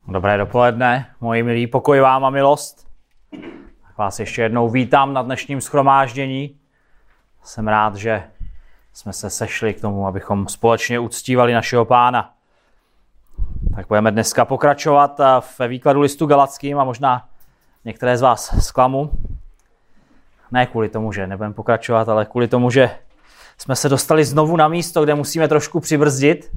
Dobré dopoledne, moji milí, pokoj vám a milost. Tak vás ještě jednou vítám na dnešním shromáždění. Jsem rád, že jsme se sešli k tomu, abychom společně uctívali našeho Pána. Tak budeme dneska pokračovat ve výkladu listu Galatským a možná některé z vás zklamu. Ne kvůli tomu, že nebudeme pokračovat, ale kvůli tomu, že jsme se dostali znovu na místo, kde musíme trošku přibrzdit.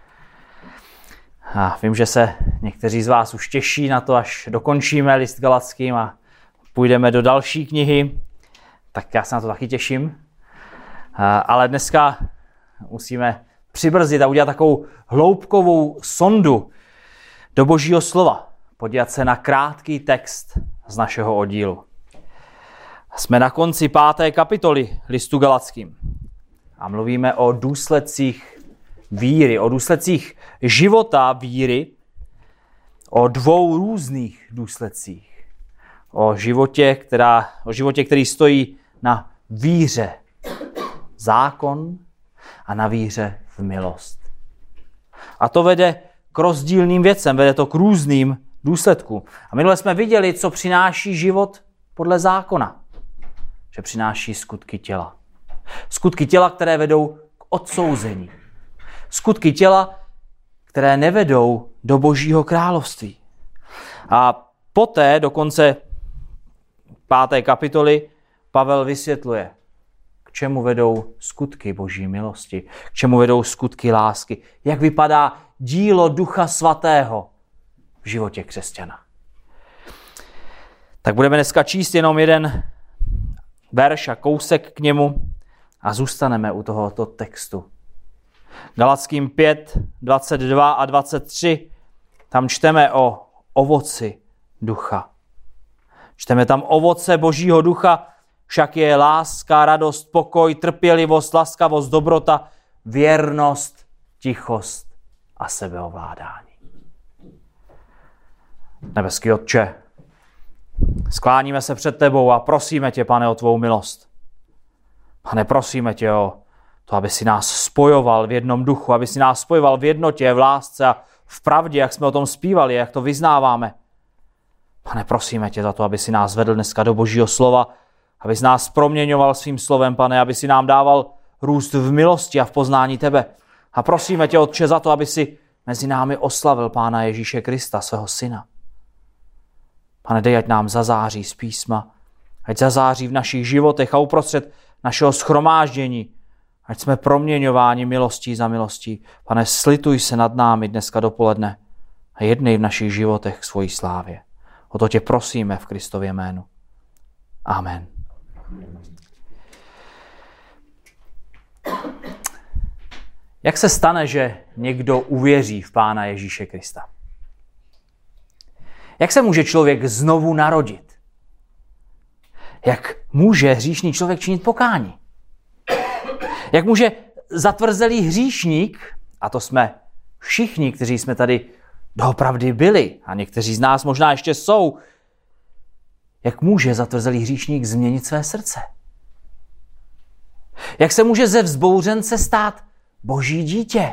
A vím, že se někteří z vás už těší na to, až dokončíme list Galatským a půjdeme do další knihy. Tak já se na to taky těším. Ale dneska musíme přibrzdit a udělat takovou hloubkovou sondu do Božího slova. Podívat se na krátký text z našeho oddílu. Jsme na konci 5. kapitoly listu Galatským a mluvíme o důsledcích víry, o důsledcích života víry, o dvou různých důsledcích. O životě, který stojí na víře zákon a na víře v milost. A to vede k rozdílným věcem, vede to k různým důsledkům. A minule jsme viděli, co přináší život podle zákona. Že přináší skutky těla. Skutky těla, které vedou k odsouzení. Skutky těla, které nevedou do Božího království. A poté, do konce 5. kapitoly, Pavel vysvětluje, k čemu vedou skutky Boží milosti, k čemu vedou skutky lásky, jak vypadá dílo Ducha Svatého v životě křesťana. Tak budeme dneska číst jenom jeden verš a kousek k němu a zůstaneme u tohoto textu. Galatským 5, 22 a 23, tam čteme o ovoci ducha. Čteme tam ovoce Božího ducha, však je láska, radost, pokoj, trpělivost, laskavost, dobrota, věrnost, tichost a sebeovládání. Nebeský Otče, skláníme se před tebou a prosíme tě, Pane, o tvou milost. Pane, prosíme tě o to, aby si nás spojoval v jednom duchu, aby si nás spojoval v jednotě, v lásce a v pravdě, jak jsme o tom zpívali, jak to vyznáváme. Pane, prosíme tě za to, aby si nás vedl dneska do Božího slova, aby si nás proměňoval svým slovem, Pane, aby si nám dával růst v milosti a v poznání tebe. A prosíme tě, Otče, za to, aby si mezi námi oslavil Pána Ježíše Krista, svého syna. Pane, dej, ať nám zazáří z písma, ať zazáří v našich životech a uprostřed našeho shromáždění, ať jsme proměňováni milostí za milostí. Pane, slituj se nad námi dneska dopoledne a jednej v našich životech k svojí slávě. O to tě prosíme v Kristově jménu. Amen. Jak se stane, že někdo uvěří v Pána Ježíše Krista? Jak se může člověk znovu narodit? Jak může hříšný člověk činit pokání? Jak může zatvrzelý hříšník, a to jsme všichni, kteří jsme tady doopravdy byli, a někteří z nás možná ještě jsou, jak může zatvrzelý hříšník změnit své srdce? Jak se může ze vzbouřence stát Boží dítě?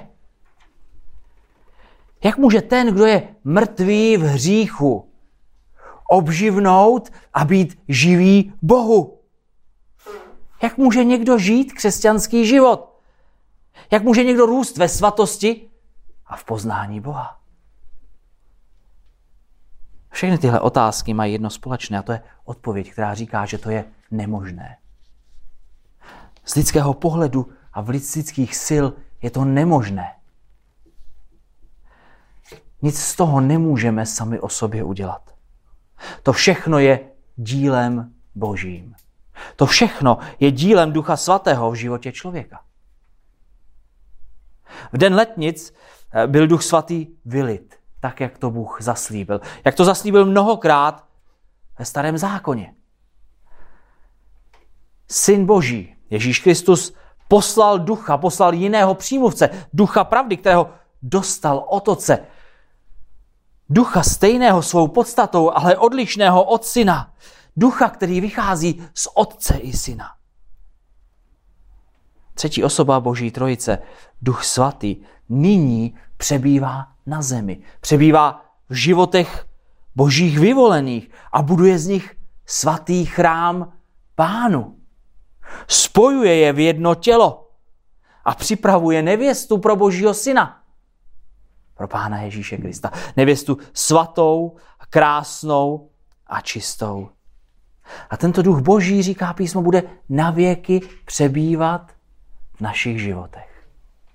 Jak může ten, kdo je mrtvý v hříchu, obživnout a být živý Bohu? Jak může někdo žít křesťanský život? Jak může někdo růst ve svatosti a v poznání Boha? Všechny tyhle otázky mají jedno společné a to je odpověď, která říká, že to je nemožné. Z lidského pohledu a v lidských sil je to nemožné. Nic z toho nemůžeme sami o sobě udělat. To všechno je dílem Božím. To všechno je dílem Ducha Svatého v životě člověka. V den letnic byl Duch Svatý vylit, tak jak to Bůh zaslíbil. Jak to zaslíbil mnohokrát ve Starém zákoně. Syn Boží, Ježíš Kristus, poslal ducha, poslal jiného přímluvce, ducha pravdy, kterého dostal od Otce. Ducha stejného svou podstatou, ale odlišného od syna. Ducha, který vychází z Otce i syna. Třetí osoba Boží trojice, Duch Svatý, nyní přebývá na zemi. Přebývá v životech božích vyvolených a buduje z nich svatý chrám Pánu. Spojuje je v jedno tělo a připravuje nevěstu pro Božího syna, pro Pána Ježíše Krista. Nevěstu svatou, krásnou a čistou. A tento duch Boží, říká písmo, bude navěky přebývat v našich životech.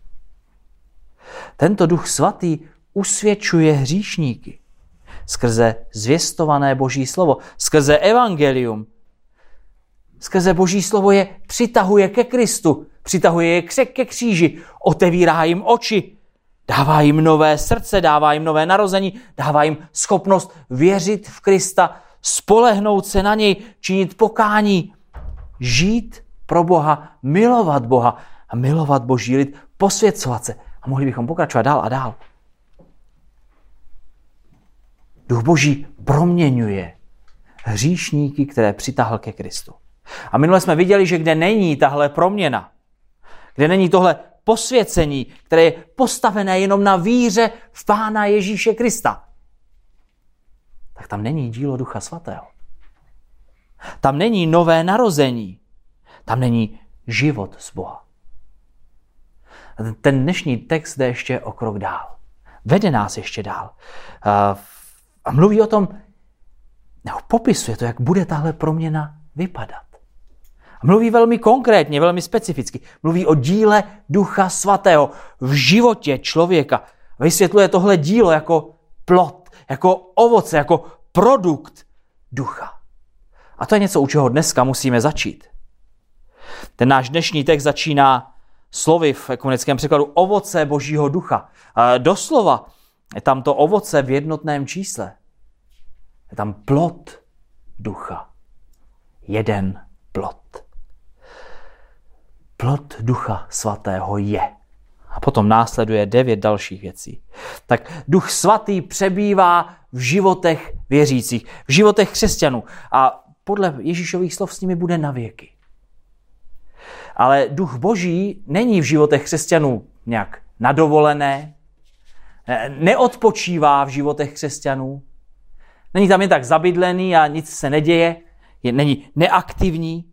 Tento duch svatý usvědčuje hříšníky skrze zvěstované Boží slovo, skrze evangelium. Skrze Boží slovo je přitahuje ke Kristu, přitahuje je ke kříži, otevírá jim oči, dává jim nové srdce, dává jim nové narození, dává jim schopnost věřit v Krista, spolehnout se na něj, činit pokání, žít pro Boha, milovat Boha a milovat Boží lid, posvěcovat se. A mohli bychom pokračovat dál a dál. Duch Boží proměňuje hříšníky, které přitahl ke Kristu. A minule jsme viděli, že kde není tahle proměna, kde není tohle posvěcení, které je postavené jenom na víře v Pána Ježíše Krista, tak tam není dílo Ducha Svatého. Tam není nové narození. Tam není život z Boha. Ten dnešní text jde ještě o krok dál. Vede nás ještě dál. A mluví o tom, nebo popisuje to, jak bude tahle proměna vypadat. A mluví velmi konkrétně, velmi specificky. Mluví o díle Ducha Svatého v životě člověka. Vysvětluje tohle dílo jako plod, jako ovoce, jako produkt ducha. A to je něco, u čeho dneska musíme začít. Ten náš dnešní text začíná slovy v ekumenickém překladu ovoce Božího ducha. Doslova je tam to ovoce v jednotném čísle. Je tam plod ducha. Jeden plod. Plod Ducha Svatého je. A potom následuje 9 dalších věcí. Tak Duch Svatý přebývá v životech věřících, v životech křesťanů. A podle Ježíšových slov s nimi bude na věky. Ale Duch Boží není v životech křesťanů nějak nadovolené, neodpočívá v životech křesťanů, není tam jen tak zabydlený a nic se neděje, není neaktivní.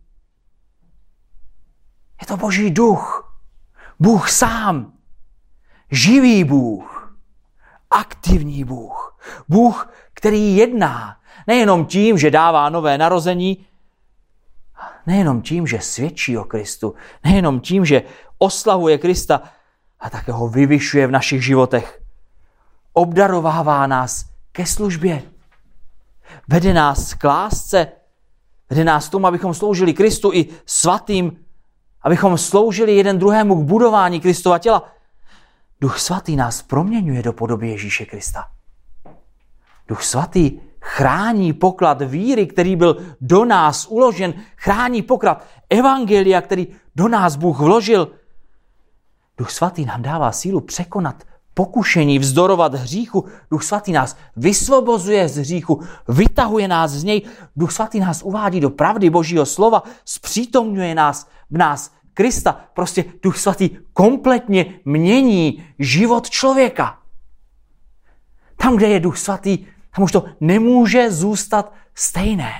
Je to Boží duch. Bůh sám. Živý Bůh. Aktivní Bůh. Bůh, který jedná. Nejenom tím, že dává nové narození, nejenom tím, že svědčí o Kristu, nejenom tím, že oslavuje Krista, a také ho vyvyšuje v našich životech. Obdarovává nás ke službě. Vede nás k lásce. Vede nás k tomu, abychom sloužili Kristu i svatým, abychom sloužili jeden druhému k budování Kristova těla. Duch Svatý nás proměňuje do podoby Ježíše Krista. Duch Svatý chrání poklad víry, který byl do nás uložen, chrání poklad evangelia, který do nás Bůh vložil. Duch Svatý nám dává sílu překonat pokušení, vzdorovat hříchu. Duch Svatý nás vysvobozuje z hříchu, vytahuje nás z něj. Duch Svatý nás uvádí do pravdy Božího slova, zpřítomňuje v nás Krista. Prostě Duch Svatý kompletně mění život člověka. Tam, kde je Duch Svatý, tam už to nemůže zůstat stejné.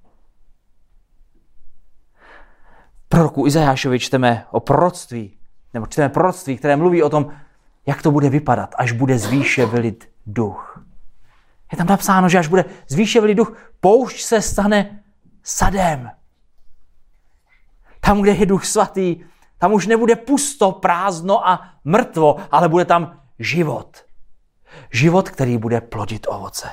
V proroku Izajášovi čteme proroctví, které mluví o tom, jak to bude vypadat, až bude z výše vylit duch. Je tam napsáno, že až bude z výše vylit duch, poušť se stane sadem. Tam, kde je Duch Svatý, tam už nebude pusto, prázdno a mrtvo, ale bude tam život. Život, který bude plodit ovoce.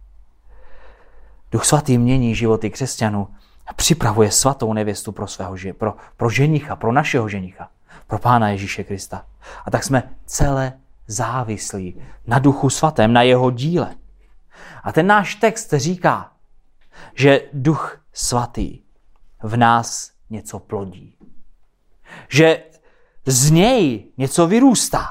Duch Svatý mění životy křesťanů a připravuje svatou nevěstu pro ženicha, pro našeho ženicha, pro Pána Ježíše Krista. A tak jsme celé závislí na Duchu Svatém, na jeho díle. A ten náš text říká, že Duch Svatý v nás něco plodí. Že z něj něco vyrůstá.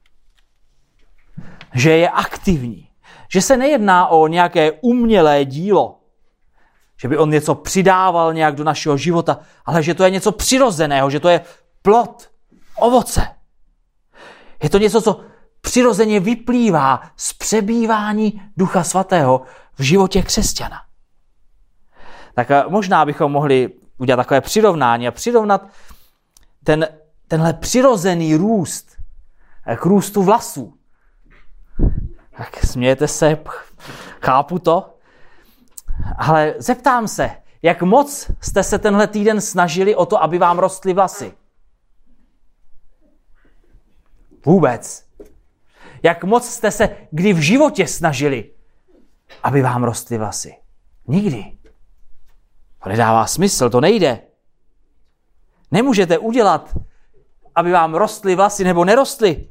Že je aktivní. Že se nejedná o nějaké umělé dílo. Že by on něco přidával nějak do našeho života, ale že to je něco přirozeného, že to je plod, ovoce. Je to něco, co přirozeně vyplývá z přebývání Ducha Svatého v životě křesťana. Tak možná bychom mohli udělat takové přirovnání a přirovnat tenhle přirozený růst k růstu vlasů. Tak smějete se, chápu to, ale zeptám se, jak moc jste se tenhle týden snažili o to, aby vám rostly vlasy? Vůbec. Jak moc jste se kdy v životě snažili, aby vám rostly vlasy? Nikdy. To nedává smysl, to nejde. Nemůžete udělat, aby vám rostly vlasy nebo nerostly.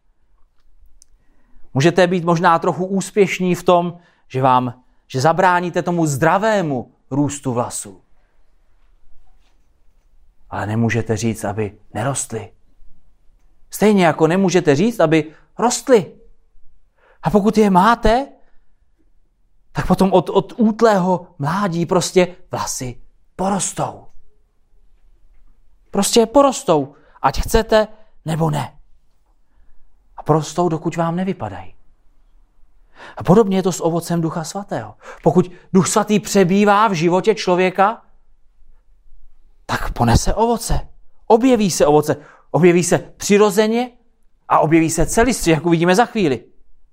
Můžete být možná trochu úspěšní v tom, že zabráníte tomu zdravému růstu vlasů. Ale nemůžete říct, aby nerostly. Stejně jako nemůžete říct, aby rostly. A pokud je máte, tak potom od útlého mládí prostě vlasy porostou. Prostě porostou, ať chcete nebo ne. A porostou, dokud vám nevypadají. A podobně je to s ovocem Ducha Svatého. Pokud Duch Svatý přebývá v životě člověka, tak ponese ovoce. Objeví se ovoce. Objeví se přirozeně a objeví se celistvě, jak uvidíme za chvíli.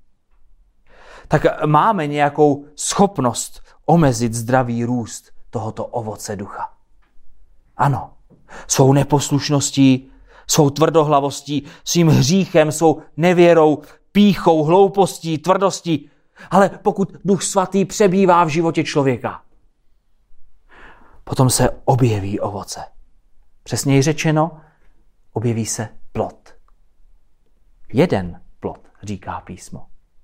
Tak máme nějakou schopnost omezit zdravý růst tohoto ovoce ducha. Ano, svou neposlušností, svou tvrdohlavostí, svým hříchem, svou nevěrou, pýchou, hloupostí, tvrdostí. Ale pokud Duch Svatý přebývá v životě člověka, potom se objeví ovoce. Přesněji řečeno, objeví se plod. Jeden plod, říká písmo.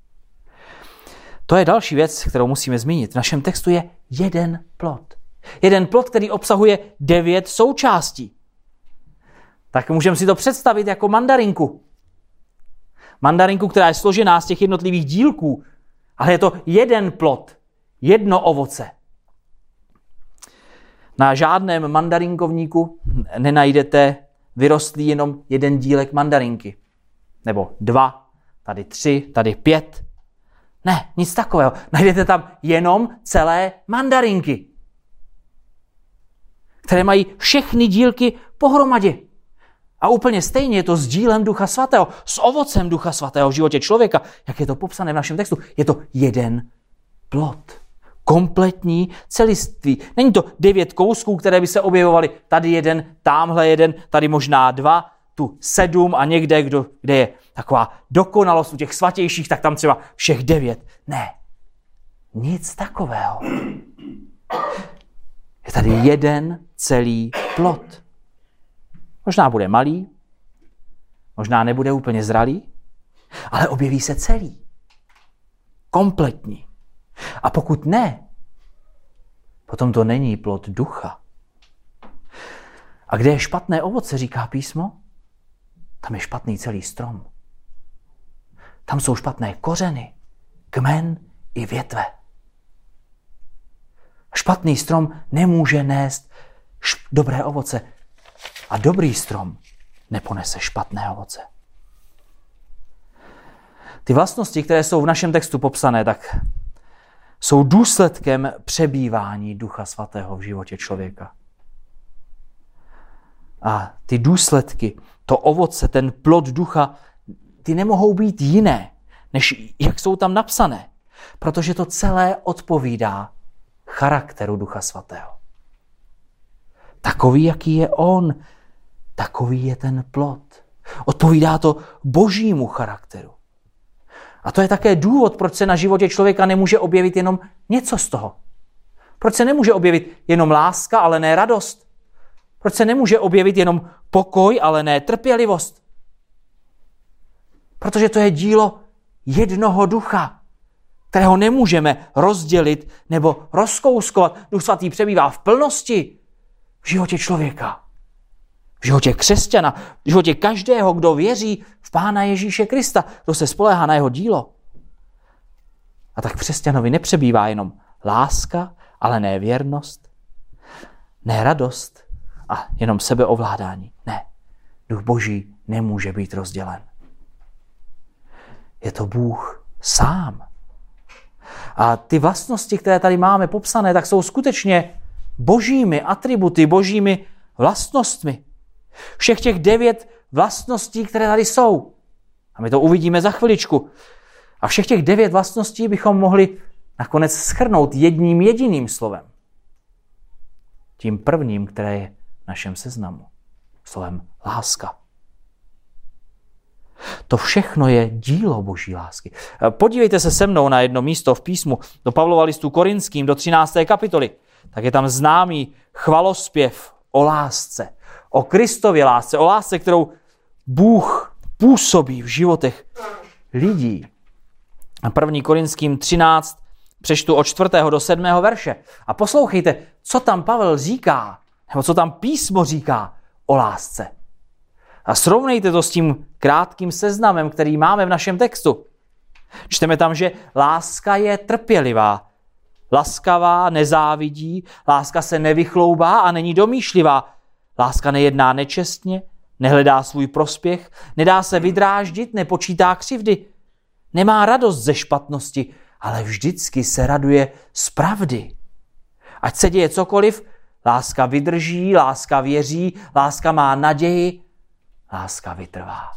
To je další věc, kterou musíme zmínit. V našem textu je jeden plod. Jeden plod, který obsahuje 9 součástí. Tak můžeme si to představit jako mandarinku. Mandarinku, která je složená z těch jednotlivých dílků, ale je to jeden plod, jedno ovoce. Na žádném mandarinkovníku nenajdete vyrostlý jenom jeden dílek mandarinky. Nebo 2, tady 3, tady 5. Ne, nic takového. Najdete tam jenom celé mandarinky, které mají všechny dílky pohromadě. A úplně stejně je to s dílem Ducha Svatého, s ovocem Ducha Svatého v životě člověka, jak je to popsané v našem textu. Je to jeden plod. Kompletní celiství. Není to 9 kousků, které by se objevovaly. Tady jeden, támhle jeden, tady možná 2, tu 7 a někde, kde je taková dokonalost u těch svatějších, tak tam třeba všech 9. Ne. Nic takového. Je tady jeden celý plod. Možná bude malý, možná nebude úplně zralý, ale objeví se celý. Kompletní. A pokud ne, potom to není plod ducha. A kde je špatné ovoce, říká písmo, tam je špatný celý strom. Tam jsou špatné kořeny, kmen i větve. Špatný strom nemůže nést dobré ovoce a dobrý strom neponese špatné ovoce. Ty vlastnosti, které jsou v našem textu popsané, tak jsou důsledkem přebývání Ducha Svatého v životě člověka. A ty důsledky, to ovoce, ten plod ducha, ty nemohou být jiné, než jak jsou tam napsané, protože to celé odpovídá charakteru Ducha Svatého. Takový, jaký je on, takový je ten plod. Odpovídá to božímu charakteru. A to je také důvod, proč se na životě člověka nemůže objevit jenom něco z toho. Proč se nemůže objevit jenom láska, ale ne radost. Proč se nemůže objevit jenom pokoj, ale ne trpělivost. Protože to je dílo jednoho ducha, kterého nemůžeme rozdělit nebo rozkouskovat. Duch Svatý přebývá v plnosti v životě člověka. V životě křesťana, v životě každého, kdo věří v Pána Ježíše Krista, kdo se spoléhá na jeho dílo. A tak v křesťanovi nepřebývá jenom láska, ale ne věrnost, ne radost a jenom sebeovládání. Ne, Duch Boží nemůže být rozdělen. Je to Bůh sám. A ty vlastnosti, které tady máme popsané, tak jsou skutečně božími atributy, božími vlastnostmi. Všech těch 9 vlastností, které tady jsou. A my to uvidíme za chviličku. A všech těch 9 vlastností bychom mohli nakonec shrnout jedním jediným slovem. Tím prvním, které je v našem seznamu. Slovem láska. To všechno je dílo boží lásky. Podívejte se se mnou na jedno místo v písmu do Pavlova listu Korinským do 13. kapitoly. Tak je tam známý chvalospěv o lásce. O Kristově lásce. O lásce, kterou Bůh působí v životech lidí. A 1. Korinským 13 přečtu od 4. do 7. verše. A poslouchejte, co tam Pavel říká, nebo co tam písmo říká o lásce. A srovnejte to s tím krátkým seznamem, který máme v našem textu. Čteme tam, že láska je trpělivá, laskavá, nezávidí, láska se nevychloubá a není domýšlivá. Láska nejedná nečestně, nehledá svůj prospěch, nedá se vydráždit, nepočítá křivdy, nemá radost ze špatnosti, ale vždycky se raduje z pravdy. Ať se děje cokoliv, láska vydrží, láska věří, láska má naději, láska vytrvá.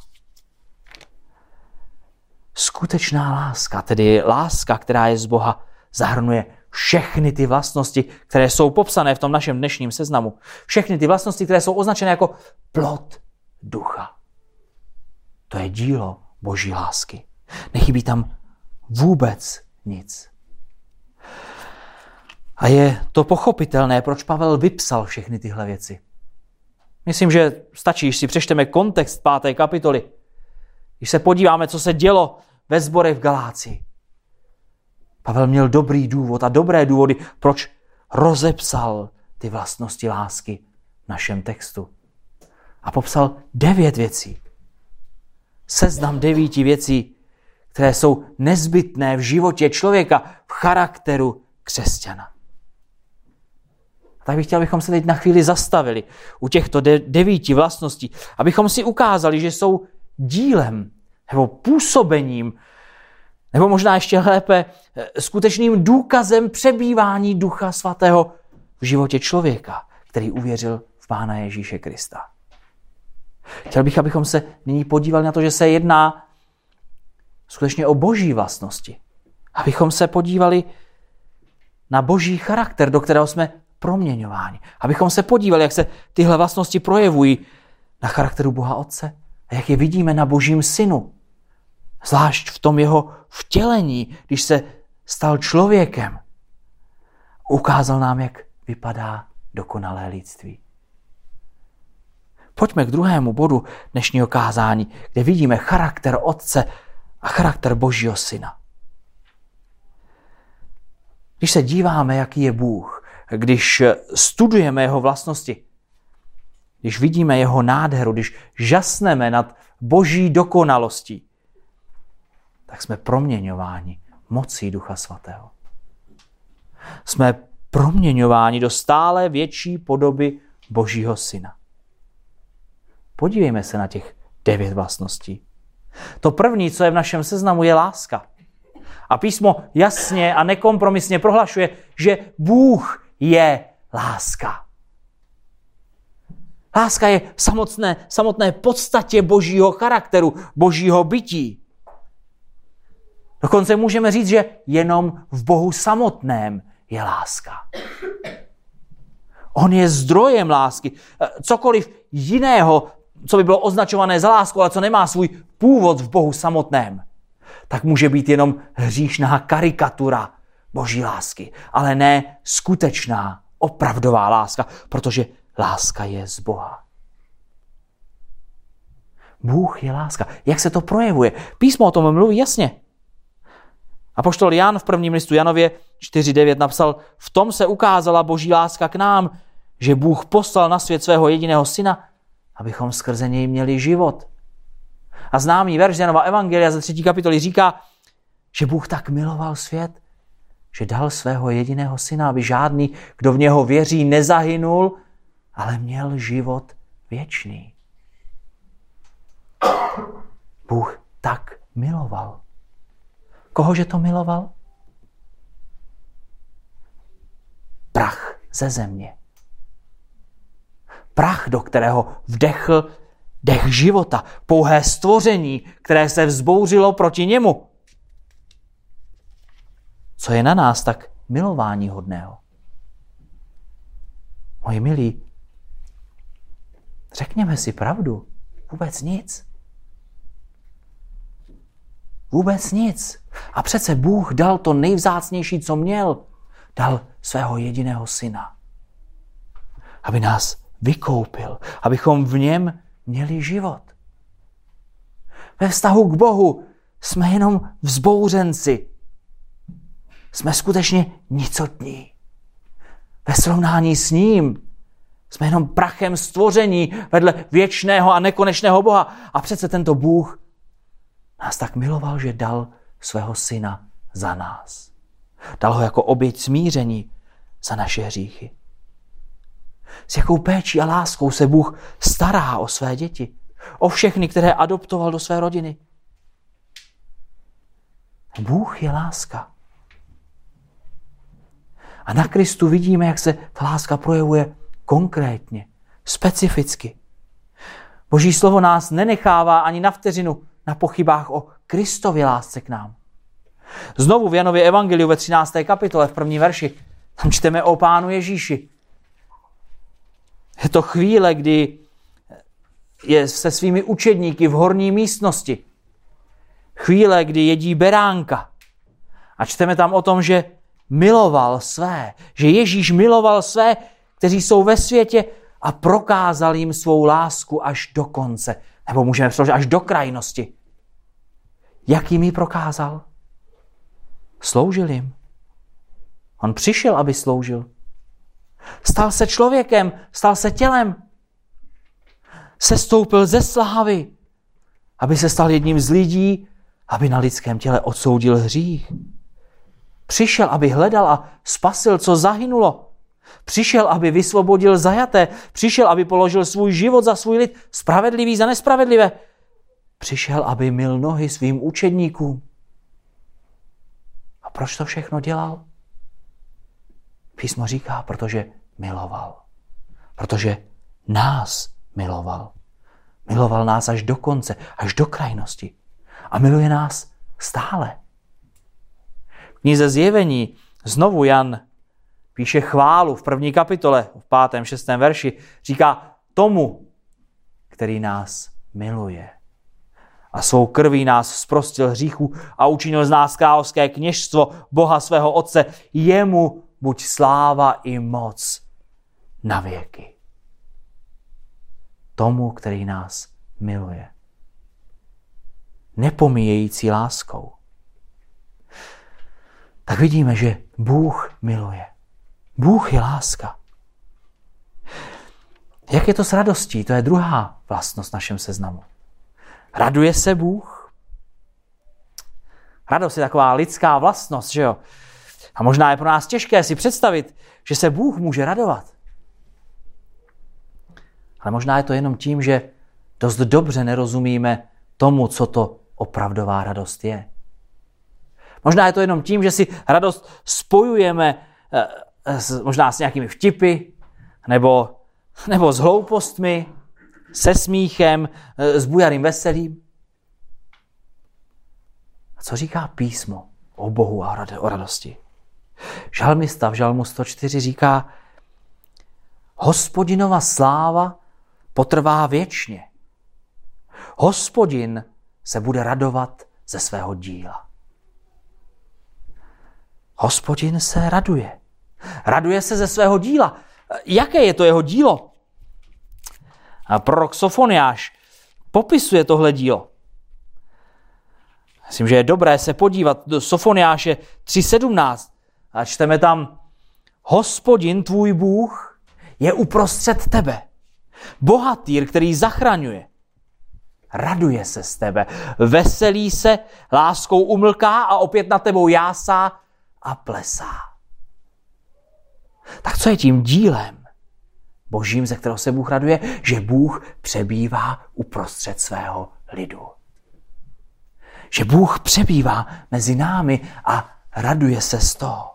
Skutečná láska, tedy láska, která je z Boha, zahrnuje všechny ty vlastnosti, které jsou popsané v tom našem dnešním seznamu. Všechny ty vlastnosti, které jsou označené jako plod ducha. To je dílo boží lásky. Nechybí tam vůbec nic. A je to pochopitelné, proč Pavel vypsal všechny tyhle věci. Myslím, že stačí, když si přečteme kontext 5. kapitoly. Když se podíváme, co se dělo ve sborech v Galácii. Pavel měl dobrý důvod a dobré důvody, proč rozepsal ty vlastnosti lásky v našem textu. A popsal 9 věcí. Seznam 9 věcí, které jsou nezbytné v životě člověka, v charakteru křesťana. Tak bych chtěl, abychom se teď na chvíli zastavili u těchto 9 vlastností, abychom si ukázali, že jsou dílem nebo působením, nebo možná ještě lépe skutečným důkazem přebývání Ducha Svatého v životě člověka, který uvěřil v Pána Ježíše Krista. Chtěl bych, abychom se nyní podívali na to, že se jedná skutečně o boží vlastnosti. Abychom se podívali na boží charakter, do kterého jsme proměňováni. Abychom se podívali, jak se tyhle vlastnosti projevují na charakteru Boha Otce a jak je vidíme na Božím Synu. Zvlášť v tom jeho vtělení, když se stal člověkem. Ukázal nám, jak vypadá dokonalé lidství. Pojďme k druhému bodu dnešního kázání, kde vidíme charakter Otce a charakter Božího Syna. Když se díváme, jaký je Bůh, když studujeme jeho vlastnosti, když vidíme jeho nádheru, když žasneme nad Boží dokonalostí, tak jsme proměňováni mocí Ducha Svatého. Jsme proměňováni do stále větší podoby Božího Syna. Podívejme se na těch 9 vlastností. To první, co je v našem seznamu, je láska. A písmo jasně a nekompromisně prohlašuje, že Bůh je láska. Láska je v samotné podstatě Božího charakteru, Božího bytí. Dokonce můžeme říct, že jenom v Bohu samotném je láska. On je zdrojem lásky. Cokoliv jiného, co by bylo označované za lásku, ale co nemá svůj původ v Bohu samotném, tak může být jenom hříšná karikatura Boží lásky, ale ne skutečná, opravdová láska, protože láska je z Boha. Bůh je láska. Jak se to projevuje? Písmo o tom mluví jasně. Apoštol Jan v prvním listu Janově 4:9 napsal: v tom se ukázala Boží láska k nám, že Bůh poslal na svět svého jediného syna, abychom skrze něj měli život. A známý verš Janova evangelia ze 3. kapitoly říká, že Bůh tak miloval svět, že dal svého jediného syna, aby žádný, kdo v něho věří, nezahynul, ale měl život věčný. Bůh tak miloval Kohože to miloval? Prach ze země. Prach, do kterého vdechl dech života. Pouhé stvoření, které se vzbouřilo proti němu. Co je na nás tak milováníhodného? Moji milí, řekněme si pravdu. Vůbec nic. Vůbec nic. A přece Bůh dal to nejvzácnější, co měl. Dal svého jediného syna. Aby nás vykoupil. Abychom v něm měli život. Ve vztahu k Bohu jsme jenom vzbouřenci. Jsme skutečně nicotní. Ve srovnání s ním jsme jenom prachem stvoření vedle věčného a nekonečného Boha. A přece tento Bůh nás tak miloval, že dal svého syna za nás. Dal ho jako oběť smíření za naše hříchy. S jakou péčí a láskou se Bůh stará o své děti. O všechny, které adoptoval do své rodiny. Bůh je láska. A na Kristu vidíme, jak se ta láska projevuje konkrétně, specificky. Boží slovo nás nenechává ani na vteřinu na pochybách o Kristově lásce k nám. Znovu v Janově evangeliu ve 13. kapitole v 1. verši tam čteme o Pánu Ježíši. Je to chvíle, kdy je se svými učedníky v horní místnosti. Chvíle, kdy jedí beránka. A čteme tam o tom, že miloval své, že Ježíš miloval své, kteří jsou ve světě a prokázal jim svou lásku až do konce. Nebo můžeme přeložit až do krajnosti. Jak jim ji prokázal? Sloužil jim. On přišel, aby sloužil. Stal se člověkem, stal se tělem. Sestoupil ze slávy, aby se stal jedním z lidí, aby na lidském těle odsoudil hřích. Přišel, aby hledal a spasil, co zahynulo. Přišel, aby vysvobodil zajaté. Přišel, aby položil svůj život za svůj lid, spravedlivý za nespravedlivé. Přišel, aby myl nohy svým učedníkům. A proč to všechno dělal? Písmo říká, protože miloval. Protože nás miloval. Miloval nás až do konce, až do krajnosti. A miluje nás stále. V knize Zjevení znovu Jan píše chválu v 1. kapitole, v 5. 6. verši. Říká tomu, který nás miluje. A svou krví nás zprostil hříchu a učinil z nás královské kněžstvo Boha svého Otce. Jemu buď sláva i moc na věky. Tomu, který nás miluje. Nepomíjející láskou. Tak vidíme, že Bůh miluje. Bůh je láska. Jak je to s radostí? To je druhá vlastnost v našem seznamu. Raduje se Bůh? Radost je taková lidská vlastnost, že jo? A možná je pro nás těžké si představit, že se Bůh může radovat. Ale možná je to jenom tím, že dost dobře nerozumíme tomu, co to opravdová radost je. Možná je to jenom tím, že si radost spojujeme možná s nějakými vtipy, nebo s hloupostmi, se smíchem, s bujarým veselím. A co říká písmo o Bohu a o radosti? Žalmista v Žalmu 104 říká: Hospodinova sláva potrvá věčně. Hospodin se bude radovat ze svého díla. Hospodin se raduje. Raduje se ze svého díla. Jaké je to jeho dílo? A prorok Sofoniáš popisuje tohle dílo. Myslím, že je dobré se podívat do Sofoniáše 3.17 a čteme tam: Hospodin tvůj Bůh je uprostřed tebe. Bohatýr, který zachraňuje. Raduje se z tebe. Veselí se, láskou umlká a opět nad tebou jásá a plesá. Tak co je tím dílem Božím, ze kterého se Bůh raduje? Že Bůh přebývá uprostřed svého lidu. Že Bůh přebývá mezi námi a raduje se z toho.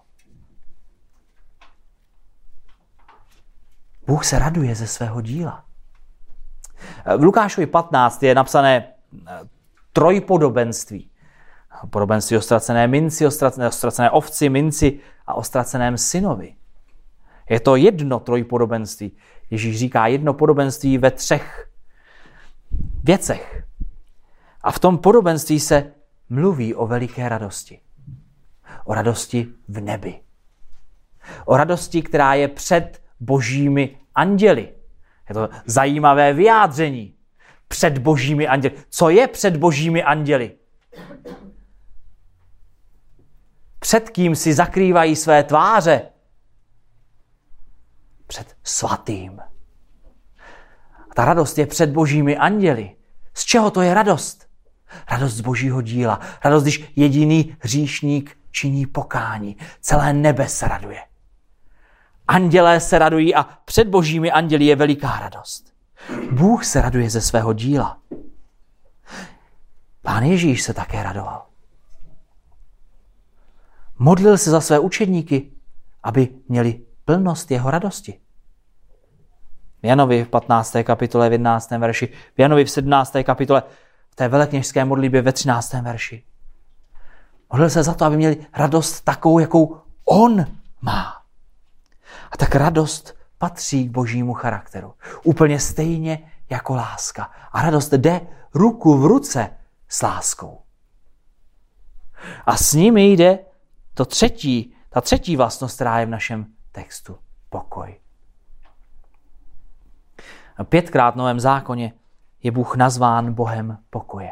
Bůh se raduje ze svého díla. V Lukášovi 15 je napsané trojpodobenství. Podobenství o ztracené minci, o ztracené ovci, minci a o ztraceném synovi. Je to jedno trojpodobenství. Ježíš říká jedno podobenství ve 3 věcech. A v tom podobenství se mluví o veliké radosti. O radosti v nebi. O radosti, která je před božími anděli. Je to zajímavé vyjádření. Před božími anděli. Co je před božími anděli? Před kým si zakrývají své tváře? Před svatým. A ta radost je před božími anděli. Z čeho to je radost? Radost z božího díla. Radost, když jediný hříšník činí pokání. Celé nebe se raduje. Andělé se radují a před božími anděli je veliká radost. Bůh se raduje ze svého díla. Pán Ježíš se také radoval. Modlil se za své učedníky, aby měli plnost jeho radosti. V Janovi v 15. kapitole v 11. verši, v Janovi v 17. kapitole v té velekněžské modlitbě ve 13. verši. Modlil se za to, aby měli radost takovou, jakou on má. A tak radost patří k božímu charakteru. Úplně stejně jako láska. A radost jde ruku v ruce s láskou. A s nimi jde ta třetí vlastnost, která je v našem textu. Pokoj. 5krát v Novém zákoně je Bůh nazván Bohem pokoje.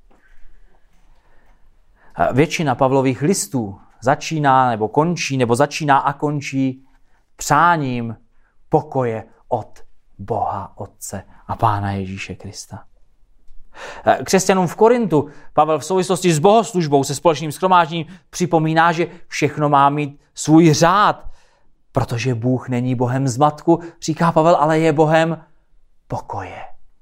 Většina Pavlových listů začíná a končí přáním pokoje od Boha Otce a Pána Ježíše Krista. Křesťanům v Korintu Pavel v souvislosti s bohoslužbou, se společným shromážděním připomíná, že všechno má mít svůj řád, protože Bůh není Bohem zmatku, říká Pavel, ale je Bohem pokoje.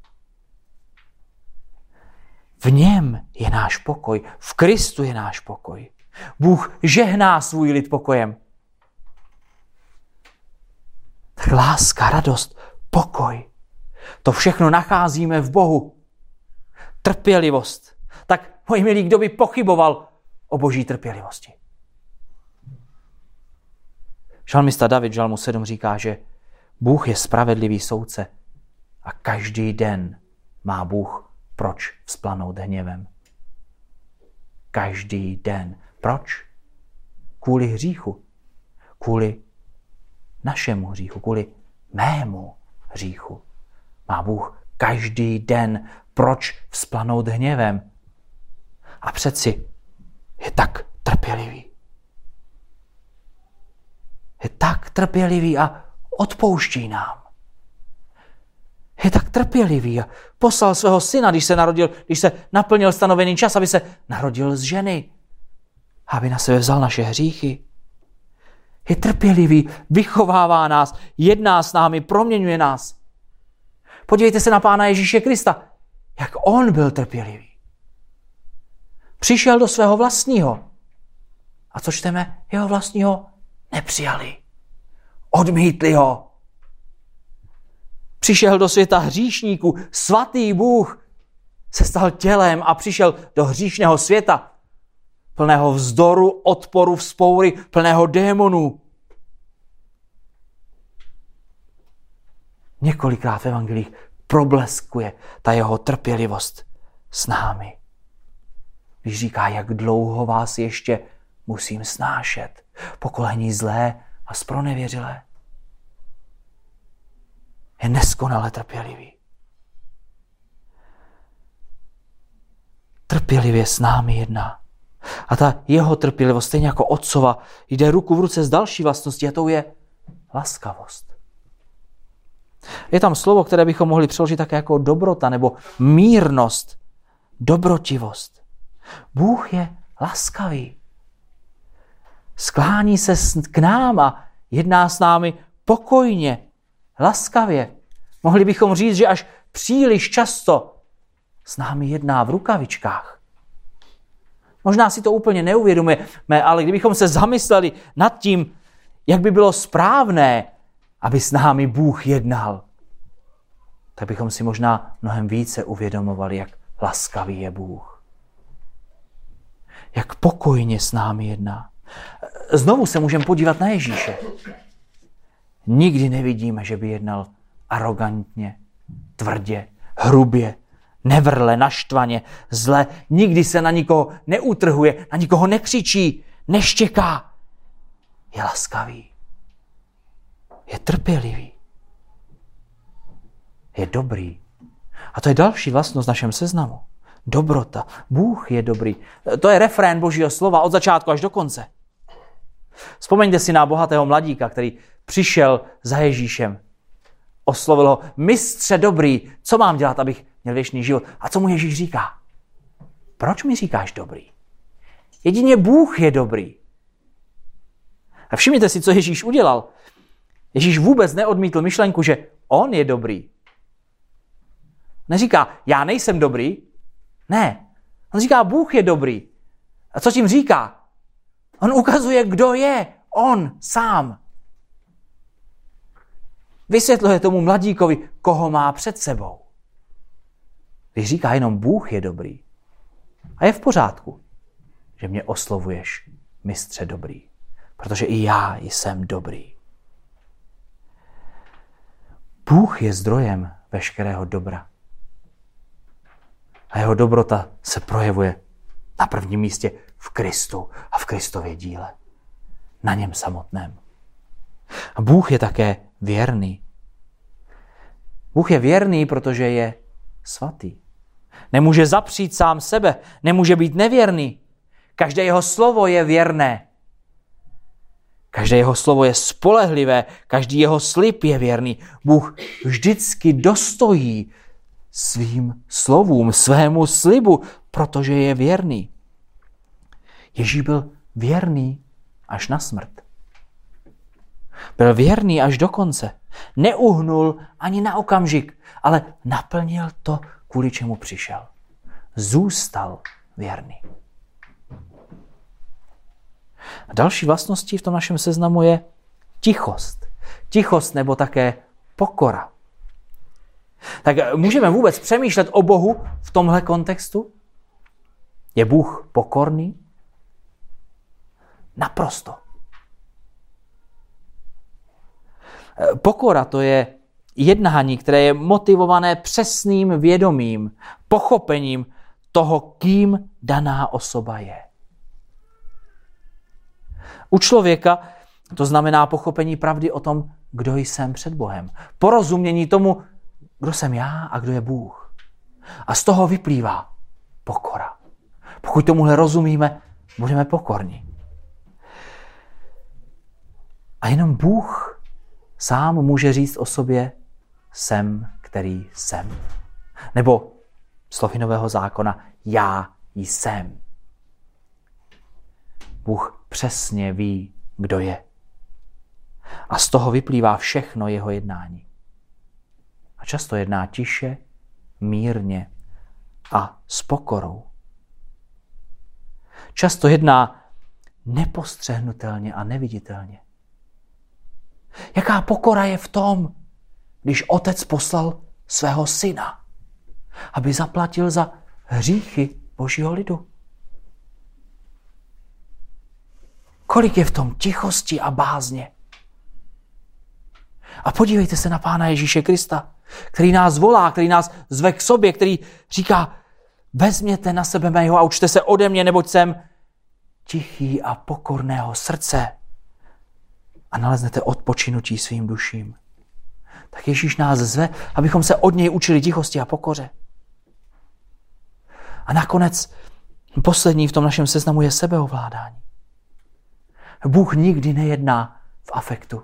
V něm je náš pokoj, v Kristu je náš pokoj. Bůh žehná svůj lid pokojem. Tak láska, radost, pokoj. To všechno nacházíme v Bohu. Trpělivost. Tak, moji milí, kdo by pochyboval o boží trpělivosti? Žalmista David v Žalmu 7 říká, že Bůh je spravedlivý soudce a každý den má Bůh proč vzplanout hněvem. Každý den. Proč? Kvůli hříchu. Kvůli našemu hříchu. Kvůli mému hříchu. Má Bůh každý den proč vzplanout hněvem. A přeci je tak trpělivý. Je tak trpělivý a odpouští nám. Je tak trpělivý a poslal svého syna, když se naplnil stanovený čas, aby se narodil z ženy, aby na sebe vzal naše hříchy. Je trpělivý, vychovává nás, jedná s námi, proměňuje nás. Podívejte se na Pána Ježíše Krista, jak on byl trpělivý. Přišel do svého vlastního. A co čteme? Jeho vlastního nepřijali. Odmítli ho. Přišel do světa hříšníků. Svatý Bůh se stal tělem a přišel do hříšného světa. Plného vzdoru, odporu, vzpoury, plného démonů. Několikrát v evangelích probleskuje ta jeho trpělivost s námi. Když říká, jak dlouho vás ještě musím snášet. Pokolení zlé a zpronevěřilé. Je neskonale trpělivý. Trpělivě s námi jedná. A ta jeho trpělivost, stejně jako otcova, jde ruku v ruce s další vlastností a tou je laskavost. Je tam slovo, které bychom mohli přeložit také jako dobrota nebo mírnost, dobrotivost. Bůh je laskavý. Sklání se k nám a jedná s námi pokojně, laskavě. Mohli bychom říct, že až příliš často s námi jedná v rukavičkách. Možná si to úplně neuvědomujeme, ale kdybychom se zamysleli nad tím, jak by bylo správné, aby s námi Bůh jednal, tak bychom si možná mnohem více uvědomovali, jak laskavý je Bůh. Jak pokojně s námi jedná. Znovu se můžeme podívat na Ježíše. Nikdy nevidíme, že by jednal arogantně, tvrdě, hrubě, nevrle, naštvaně, zle. Nikdy se na nikoho neutrhuje, na nikoho nekřičí, neštěká. Je laskavý. Je trpělivý. Je dobrý. A to je další vlastnost v našem seznamu. Dobrota. Bůh je dobrý. To je refrén Božího slova od začátku až do konce. Vzpomeňte si na bohatého mladíka, který přišel za Ježíšem. Oslovil ho: mistře dobrý, co mám dělat, abych měl věčný život? A co mu Ježíš říká? Proč mi říkáš dobrý? Jedině Bůh je dobrý. A všimněte si, co Ježíš udělal. Ježíš vůbec neodmítl myšlenku, že on je dobrý. Neříká, já nejsem dobrý. Ne. On říká, Bůh je dobrý. A co tím říká? On ukazuje, kdo je on sám. Vysvětluje tomu mladíkovi, koho má před sebou. Když říká jenom Bůh je dobrý, a je v pořádku, že mě oslovuješ mistře dobrý, protože i já jsem dobrý. Bůh je zdrojem veškerého dobra. A jeho dobrota se projevuje na prvním místě v Kristu a v Kristově díle. Na něm samotném. A Bůh je také věrný. Bůh je věrný, protože je svatý. Nemůže zapřít sám sebe, nemůže být nevěrný. Každé jeho slovo je věrné. Každé jeho slovo je spolehlivé, každý jeho slib je věrný. Bůh vždycky dostojí svým slovům, svému slibu, protože je věrný. Ježíš byl věrný až na smrt. Byl věrný až do konce. Neuhnul ani na okamžik, ale naplnil to, kvůli čemu přišel. Zůstal věrný. A další vlastností v tom našem seznamu je tichost. Tichost nebo také pokora. Tak můžeme vůbec přemýšlet o Bohu v tomhle kontextu? Je Bůh pokorný? Naprosto. Pokora to je jednání, které je motivované přesným vědomím, pochopením toho, kým daná osoba je. U člověka to znamená pochopení pravdy o tom, kdo jsem před Bohem. Porozumění tomu, kdo jsem já a kdo je Bůh. A z toho vyplývá pokora. Pokud tomuhle rozumíme, budeme pokorní. A jenom Bůh sám může říct o sobě jsem, který jsem. Nebo slovy Nového zákona já jsem. Bůh přesně ví, kdo je. A z toho vyplývá všechno jeho jednání. A často jedná tiše, mírně a s pokorou. Často jedná nepostřehnutelně a neviditelně. Jaká pokora je v tom, když otec poslal svého syna, aby zaplatil za hříchy Božího lidu? Kolik je v tom tichosti a bázně? A podívejte se na Pána Ježíše Krista, který nás volá, který nás zve k sobě, který říká, vezměte na sebe mého a učte se ode mě, neboť jsem tichý a pokorného srdce a naleznete odpočinutí svým duším. Tak Ježíš nás zve, abychom se od něj učili tichosti a pokoře. A nakonec poslední v tom našem seznamu je sebeovládání. Bůh nikdy nejedná v afektu.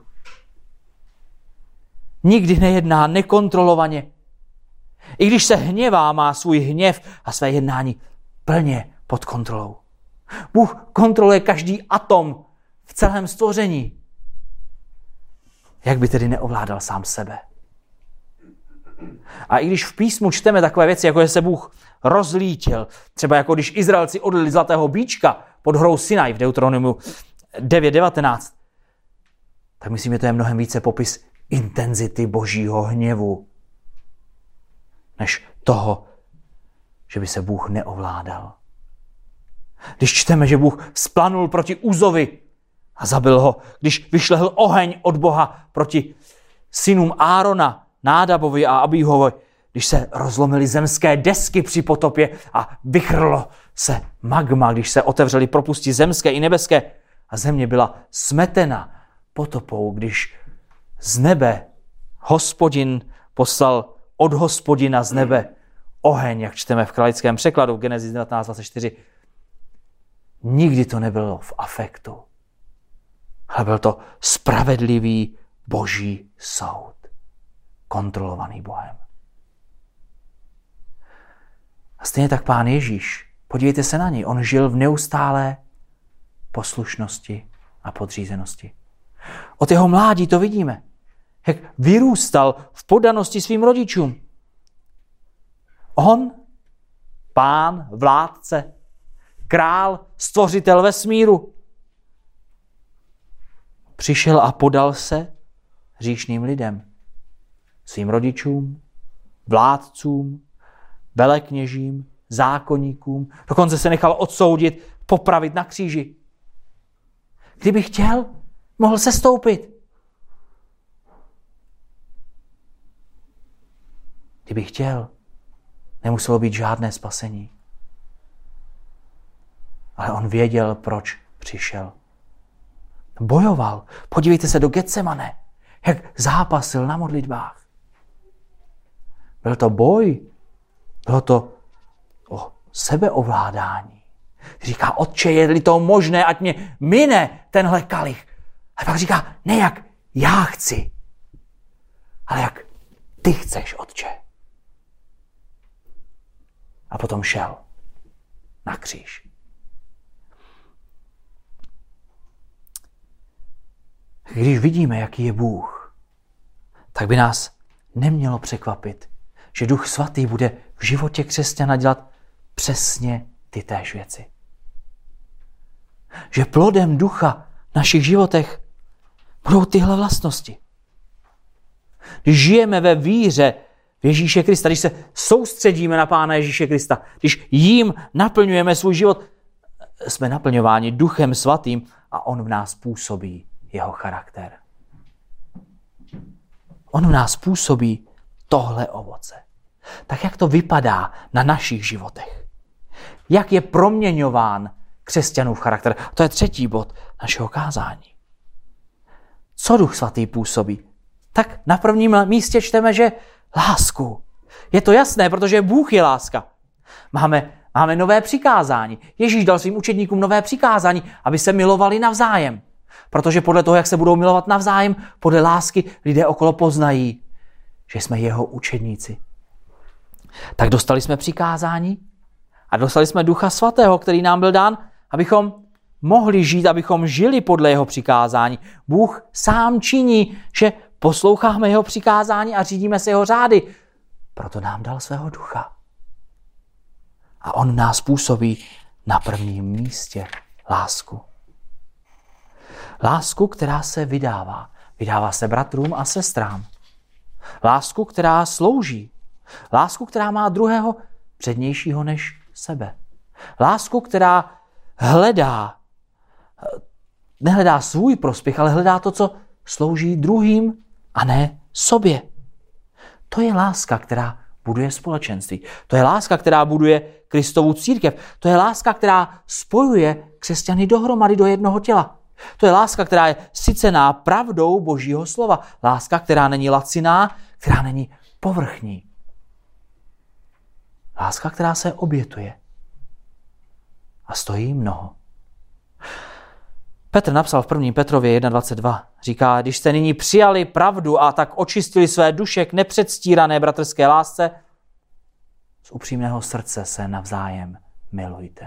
Nikdy nejedná nekontrolovaně. I když se hněvá, má svůj hněv a své jednání plně pod kontrolou. Bůh kontroluje každý atom v celém stvoření. Jak by tedy neovládal sám sebe? A i když v písmu čteme takové věci, jako že se Bůh rozlítil, třeba jako když Izraelci odlili zlatého býčka pod horou Sinaj v Deuteronomiu 9:19, tak myslím, že to je mnohem více popis intenzity božího hněvu, než toho, že by se Bůh neovládal. Když čteme, že Bůh vzplanul proti Uzovi a zabil ho, když vyšlehl oheň od Boha proti synům Árona, Nádabovi a Abíhovi, když se rozlomily zemské desky při potopě a vychrlo se magma, když se otevřely propusti zemské i nebeské a země byla smetena potopou, když z nebe Hospodin poslal od Hospodina z nebe oheň, jak čteme v kralickém překladu v Genesis 19:24. Nikdy to nebylo v afektu, ale byl to spravedlivý boží soud, kontrolovaný Bohem. A stejně tak Pán Ježíš, podívejte se na něj, on žil v neustálé poslušnosti a podřízenosti. Od jeho mládí to vidíme, jak vyrůstal v poddanosti svým rodičům. On, Pán, vládce, král, stvořitel vesmíru, přišel a podal se hříšným lidem, svým rodičům, vládcům, velekněžím, zákonníkům, dokonce se nechal odsoudit, popravit na kříži. Kdyby chtěl, mohl se stoupit. Kdyby chtěl, nemuselo být žádné spasení. Ale on věděl, proč přišel. Bojoval. Podívejte se do Getsemane, jak zápasil na modlitbách. Byl to boj. Bylo to o sebeovládání. Říká, Otče, je-li to možné, ať mě mine tenhle kalich. A pak říká, ne jak já chci, ale jak ty chceš, Otče. A potom šel na kříž. Když vidíme, jaký je Bůh, tak by nás nemělo překvapit, že Duch Svatý bude v životě křesťana dělat přesně ty též věci. Že plodem Ducha v našich životech budou tyhle vlastnosti. Když žijeme ve víře v Ježíše Krista, když se soustředíme na Pána Ježíše Krista, když jím naplňujeme svůj život, jsme naplňováni Duchem Svatým a on v nás působí jeho charakter. On v nás působí tohle ovoce. Tak jak to vypadá na našich životech? Jak je proměňován křesťanův charakter? To je 3. bod našeho kázání. Co Duch Svatý působí? Tak na prvním místě čteme, že lásku. Je to jasné, protože Bůh je láska. Máme nové přikázání. Ježíš dal svým učedníkům nové přikázání, aby se milovali navzájem. Protože podle toho, jak se budou milovat navzájem, podle lásky lidé okolo poznají, že jsme jeho učedníci. Tak dostali jsme přikázání a dostali jsme Ducha Svatého, který nám byl dán, abychom mohli žít, abychom žili podle jeho přikázání. Bůh sám činí, že posloucháme jeho přikázání a řídíme se jeho řády. Proto nám dal svého Ducha. A on nás působí na prvním místě lásku. Lásku, která se vydává. Vydává se bratrům a sestrám. Lásku, která slouží. Lásku, která má druhého přednějšího než sebe. Lásku, která nehledá svůj prospěch, ale hledá to, co slouží druhým a ne sobě. To je láska, která buduje společenství. To je láska, která buduje Kristovu církev. To je láska, která spojuje křesťany dohromady do jednoho těla. To je láska, která je sycená pravdou Božího slova. Láska, která není laciná, která není povrchní. Láska, která se obětuje. A stojí mnoho. Petr napsal v 1. Petrově 1.22. Říká, když jste nyní přijali pravdu a tak očistili své duše k nepředstírané bratrské lásce, z upřímného srdce se navzájem milujte.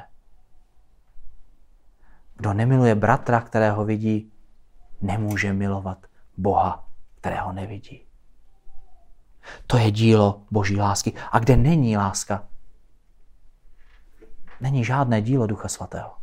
Kdo nemiluje bratra, kterého vidí, nemůže milovat Boha, kterého nevidí. To je dílo Boží lásky. A kde není láska, není žádné dílo Ducha Svatého.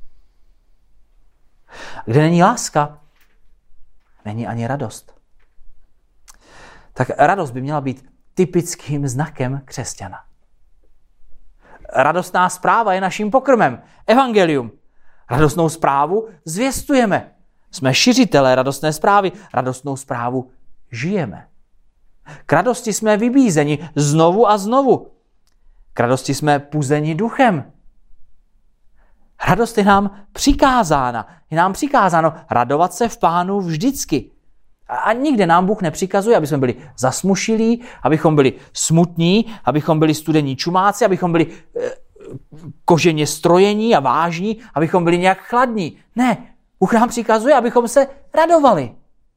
A kde není láska, není ani radost. Tak radost by měla být typickým znakem křesťana. Radostná zpráva je naším pokrmem. Evangelium. Radostnou zprávu zvěstujeme. Jsme šiřitelé radostné zprávy. Radostnou zprávu žijeme. K radosti jsme vybízeni znovu a znovu. K radosti jsme puzeni duchem. Radost je nám přikázána. Je nám přikázáno radovat se v Pánu vždycky. A nikde nám Bůh nepřikazuje, aby jsme byli zasmušilí, abychom byli smutní, abychom byli studení čumáci, abychom byli koženě strojení a vážní, abychom byli nějak chladní. Ne, Bůh nám přikazuje, abychom se radovali.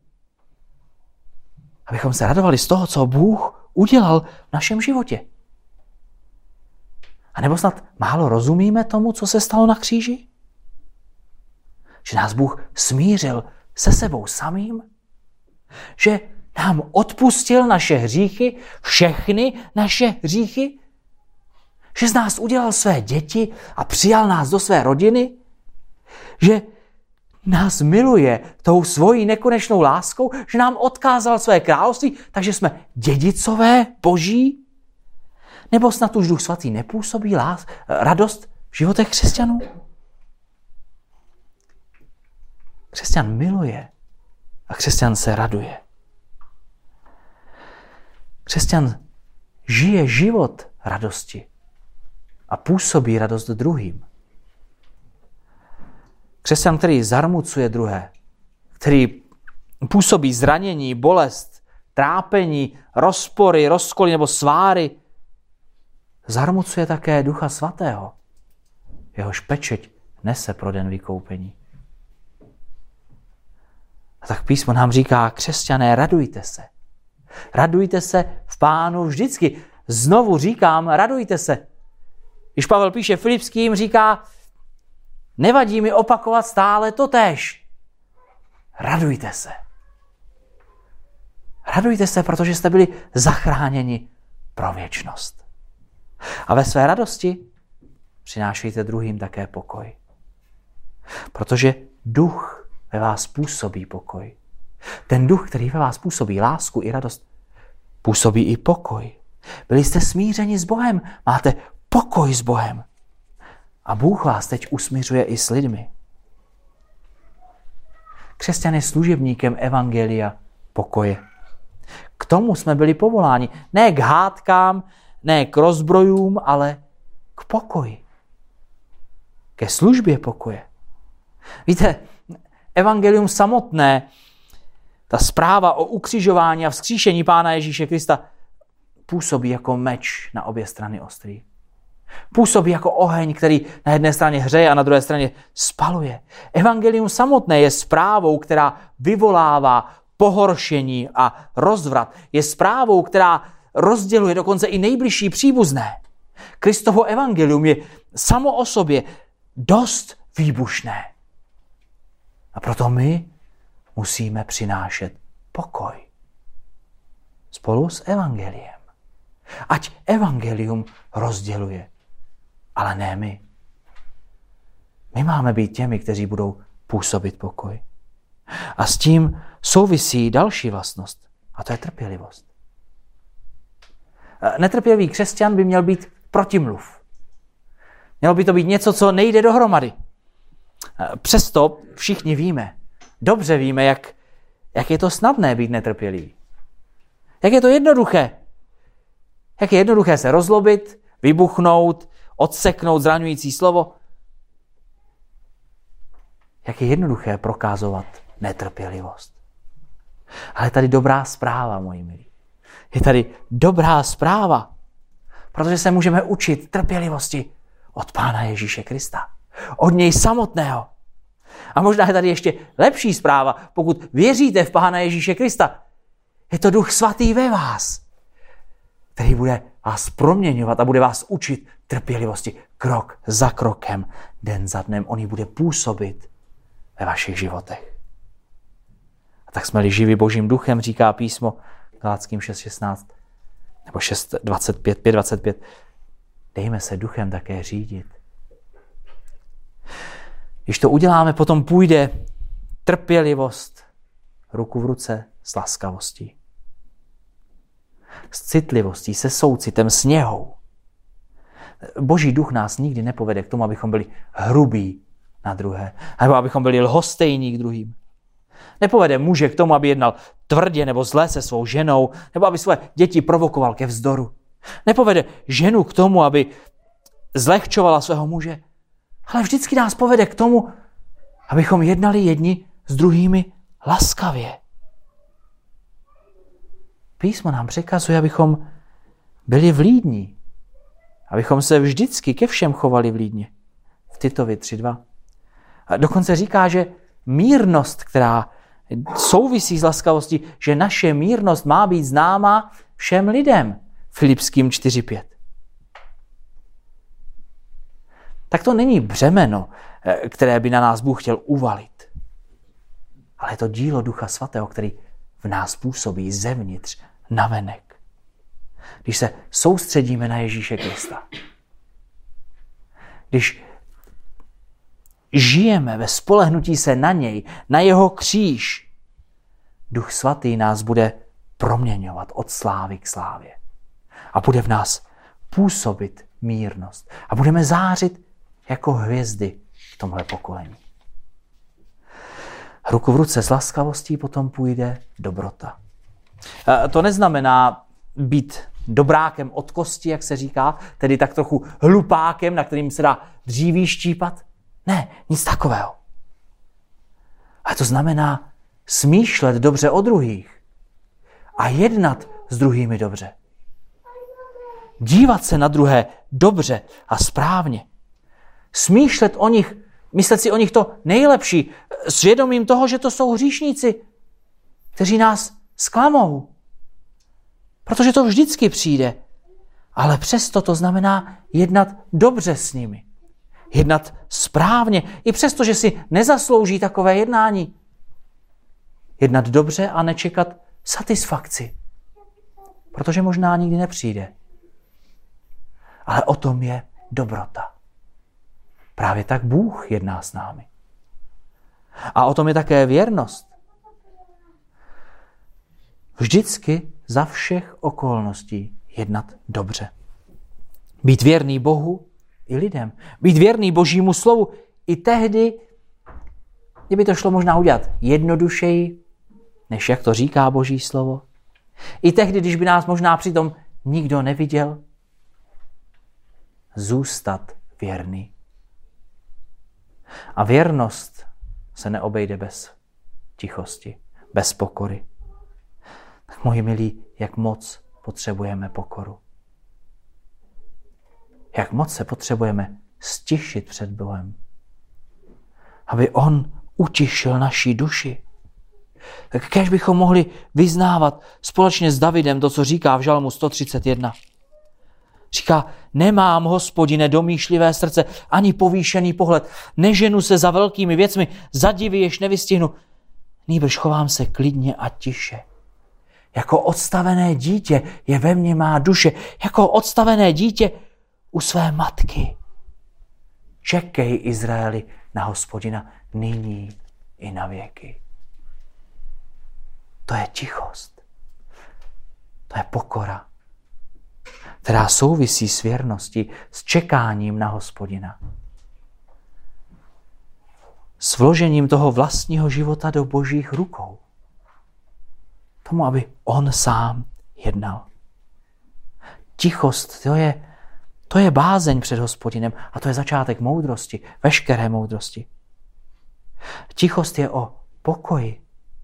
Abychom se radovali z toho, co Bůh udělal v našem životě. A nebo snad málo rozumíme tomu, co se stalo na kříži? Že nás Bůh smířil se sebou samým? Že nám odpustil naše hříchy, všechny naše hříchy? Že z nás udělal své děti a přijal nás do své rodiny? Že nás miluje tou svojí nekonečnou láskou, že nám odkázal své království, takže jsme dědicové Boží? Nebo snad už Duch Svatý nepůsobí radost v životech křesťanů? Křesťan miluje a křesťan se raduje. Křesťan žije život radosti a působí radost druhým. Křesťan, který zarmucuje druhé, který působí zranění, bolest, trápení, rozpory, rozkoly nebo sváry, zarmucuje také Ducha Svatého. Jehož pečeť nese pro den vykoupení. A tak písmo nám říká, křesťané, radujte se. Radujte se v Pánu vždycky. Znovu říkám, radujte se. Když Pavel píše Filipským, říká, nevadí mi opakovat stále totéž. Radujte se. Radujte se, protože jste byli zachráněni pro věčnost. A ve své radosti přinášejte druhým také pokoj. Protože duch ve vás působí pokoj. Ten duch, který ve vás působí lásku i radost, působí i pokoj. Byli jste smířeni s Bohem, máte pokoj s Bohem. A Bůh vás teď usmiřuje i s lidmi. Křesťan je služebníkem evangelia pokoje. K tomu jsme byli povoláni. Ne k hádkám, ne k rozbrojům, ale k pokoji. Ke službě pokoje. Víte, evangelium samotné, ta zpráva o ukřižování a vzkříšení Pána Ježíše Krista působí jako meč na obě strany ostrý. Působí jako oheň, který na jedné straně hřeje a na druhé straně spaluje. Evangelium samotné je zprávou, která vyvolává pohoršení a rozvrat. Je zprávou, která rozděluje dokonce i nejbližší příbuzné. Kristovo evangelium je samo o sobě dost výbušné. A proto my musíme přinášet pokoj. Spolu s evangeliem. Ať evangelium rozděluje, ale ne my. My máme být těmi, kteří budou působit pokoj. A s tím souvisí další vlastnost, a to je trpělivost. Netrpělivý křesťan by měl být protimluv. Mělo by to být něco, co nejde dohromady. Přesto všichni víme, dobře víme, jak je to snadné být netrpělivý. Jak je to jednoduché. Jak je jednoduché se rozlobit, vybuchnout, odseknout zraňující slovo. Jak je jednoduché prokázovat netrpělivost. Ale je tady dobrá zpráva, moji milí. Je tady dobrá zpráva, protože se můžeme učit trpělivosti od Pána Ježíše Krista. Od něj samotného. A možná je tady ještě lepší zpráva, pokud věříte v Pána Ježíše Krista. Je to Duch Svatý ve vás, který bude vás proměňovat a bude vás učit trpělivosti krok za krokem, den za dnem. On ji bude působit ve vašich životech. A tak jsme-li živi Božím duchem, říká písmo Galackým 6.16, Nebo 6:25, 5:25. Dejme se duchem také řídit. Když to uděláme, potom půjde trpělivost ruku v ruce s laskavostí. S citlivostí, se soucitem, s něhou. Boží duch nás nikdy nepovede k tomu, abychom byli hrubí na druhé, nebo abychom byli lhostejní k druhým. Nepovede muže k tomu, aby jednal tvrdě nebo zle se svou ženou, nebo aby své děti provokoval ke vzdoru. Nepovede ženu k tomu, aby zlehčovala svého muže, ale vždycky nás povede k tomu, abychom jednali jedni s druhými laskavě. Písmo nám překazuje, abychom byli vlídní, abychom se vždycky ke všem chovali vlídně. V Titovi 3:2. A dokonce říká, že mírnost, která souvisí s laskavostí, že naše mírnost má být známa všem lidem. Filipským 4:5. Tak to není břemeno, které by na nás Bůh chtěl uvalit. Ale je to dílo Ducha Svatého, který v nás působí zevnitř navenek. Když se soustředíme na Ježíše Krista. Když žijeme ve spolehnutí se na něj, na jeho kříž, Duch Svatý nás bude proměňovat od slávy k slávě. A bude v nás působit mírnost. A budeme zářit jako hvězdy v tomhle pokolení. Ruku v ruce s laskavostí potom půjde dobrota. To neznamená být dobrákem od kosti, jak se říká, tedy tak trochu hlupákem, na kterým se dá dříví štípat. Ne, nic takového. Ale to znamená smýšlet dobře o druhých a jednat s druhými dobře. Dívat se na druhé dobře a správně. Smýšlet o nich, myslet si o nich to nejlepší, s vědomím toho, že to jsou hříšníci, kteří nás zklamou. Protože to vždycky přijde. Ale přesto to znamená jednat dobře s nimi. Jednat správně, i přesto, že si nezaslouží takové jednání. Jednat dobře a nečekat satisfakci. Protože možná nikdy nepřijde. Ale o tom je dobrota. Právě tak Bůh jedná s námi. A o tom je také věrnost. Vždycky za všech okolností jednat dobře. Být věrný Bohu i lidem. Být věrný Božímu slovu i tehdy, kdyby to šlo možná udělat jednodušeji, než jak to říká Boží slovo. I tehdy, když by nás možná přitom nikdo neviděl. Zůstat věrný. A věrnost se neobejde bez tichosti, bez pokory. Tak moji milí, jak moc potřebujeme pokoru. Jak moc se potřebujeme stišit před Bohem. Aby on utišil naši duši. Tak kéž bychom mohli vyznávat společně s Davidem to, co říká v Žalmu 131. Říká, nemám, Hospodine, domýšlivé srdce, ani povýšený pohled. Neženu se za velkými věcmi, za divy jež nevystihnu. Nýbrž chovám se klidně a tiše. Jako odstavené dítě je ve mně má duše. Jako odstavené dítě u své matky. Čekej, Izraeli, na Hospodina nyní i na věky. To je tichost. To je pokora, která souvisí s věrností, s čekáním na Hospodina. S vložením toho vlastního života do Božích rukou. Tomu, aby on sám jednal. Tichost, to je bázeň před Hospodinem a to je začátek moudrosti, veškeré moudrosti. Tichost je o pokoji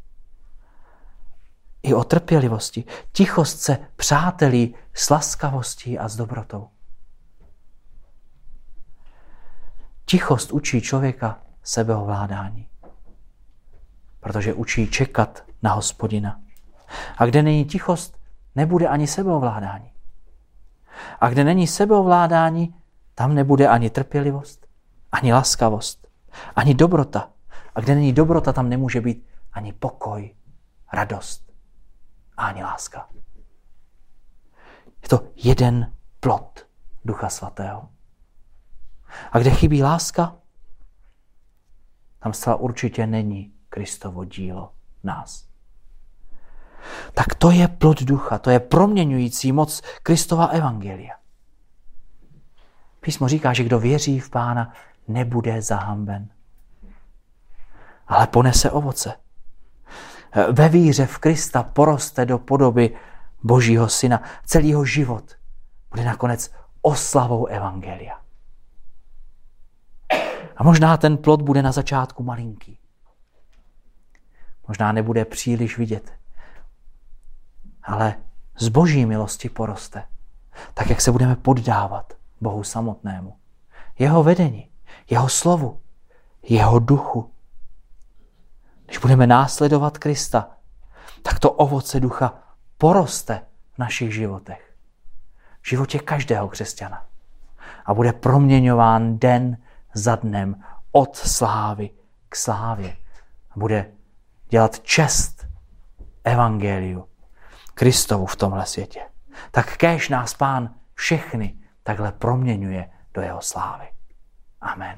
i o trpělivosti. Tichost se přátelí s laskavostí a s dobrotou. Tichost učí člověka sebeovládání, protože učí čekat na Hospodina. A kde není tichost, nebude ani sebeovládání. A kde není sebeovládání, tam nebude ani trpělivost, ani laskavost, ani dobrota. A kde není dobrota, tam nemůže být ani pokoj, radost, ani láska. to jeden plod Ducha Svatého. A kde chybí láska, tam zcela určitě není Kristovo dílo v nás. Tak to je plod ducha, to je proměňující moc Kristova evangelia. Písmo říká, že kdo věří v Pána, nebude zahanben, ale ponese ovoce. Ve víře v Krista poroste do podoby Božího Syna. Celý jeho život bude nakonec oslavou evangelia. A možná ten plod bude na začátku malinký. Možná nebude příliš vidět. Ale z Boží milosti poroste. Tak, jak se budeme poddávat Bohu samotnému. Jeho vedení, jeho slovu, jeho duchu. Když budeme následovat Krista, tak to ovoce ducha poroste v našich životech. V životě každého křesťana. A bude proměňován den za dnem od slávy k slávě. A bude dělat čest evangeliu Kristovu v tomhle světě. Tak kéž nás Pán všechny takhle proměňuje do jeho slávy. Amen.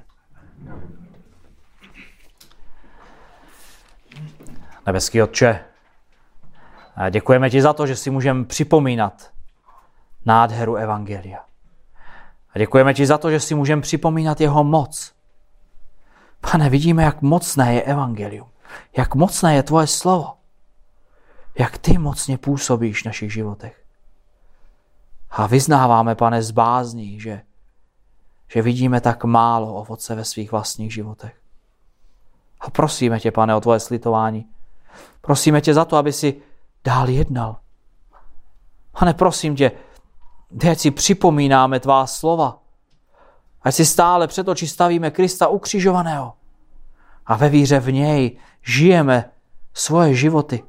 Nebeský Otče, děkujeme ti za to, že si můžeme připomínat nádheru evangelia. A děkujeme ti za to, že si můžeme připomínat jeho moc. Pane, vidíme, jak mocné je evangelium. Jak mocné je tvoje slovo. Jak ty mocně působíš v našich životech. A vyznáváme, Pane, z bázní, že vidíme tak málo ovoce ve svých vlastních životech. A prosíme tě, Pane, o tvoje slitování. Prosíme tě za to, aby si dál jednal. Pane, prosím tě, ať si připomínáme tvá slova. Ať si stále před oči stavíme Krista ukřižovaného. A ve víře v něj žijeme svoje životy.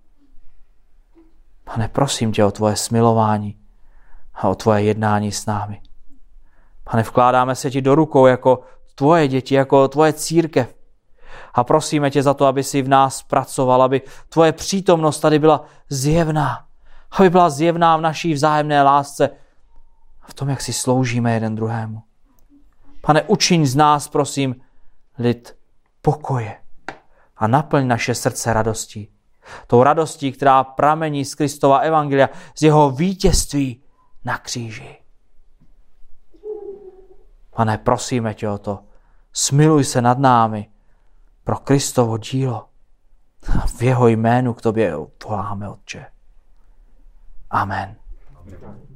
Pane, prosím tě o tvoje smilování a o tvoje jednání s námi. Pane, vkládáme se ti do rukou jako tvoje děti, jako tvoje církev. A prosíme tě za to, aby si v nás pracoval, aby tvoje přítomnost tady byla zjevná. Aby byla zjevná v naší vzájemné lásce a v tom, jak si sloužíme jeden druhému. Pane, učiň z nás, prosím, lid pokoje a naplň naše srdce radostí. Tou radostí, která pramení z Kristova evangelia, z jeho vítězství na kříži. Pane, prosíme tě o to. Smiluj se nad námi pro Kristovo dílo. V jeho jménu k tobě voláme, Otče. Amen.